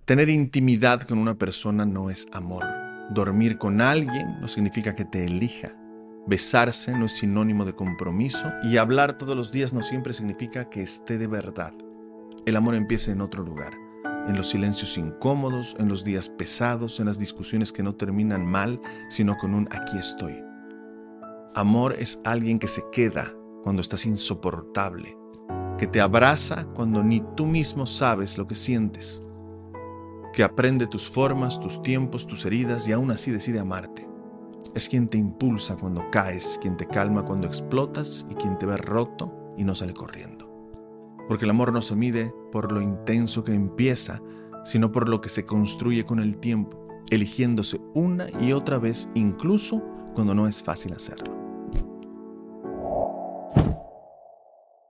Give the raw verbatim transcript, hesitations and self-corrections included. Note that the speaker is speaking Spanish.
Tener intimidad con una persona no es amor. Dormir con alguien no significa que te elija. Besarse no es sinónimo de compromiso. Y hablar todos los días no siempre significa que esté de verdad. El amor empieza en otro lugar. En los silencios incómodos, en los días pesados, en las discusiones que no terminan mal, sino con un aquí estoy. Amor es alguien que se queda cuando estás insoportable, que te abraza cuando ni tú mismo sabes lo que sientes, que aprende tus formas, tus tiempos, tus heridas y aún así decide amarte. Es quien te impulsa cuando caes, quien te calma cuando explotas y quien te ve roto y no sale corriendo. Porque el amor no se mide por lo intenso que empieza, sino por lo que se construye con el tiempo, eligiéndose una y otra vez, incluso cuando no es fácil hacerlo.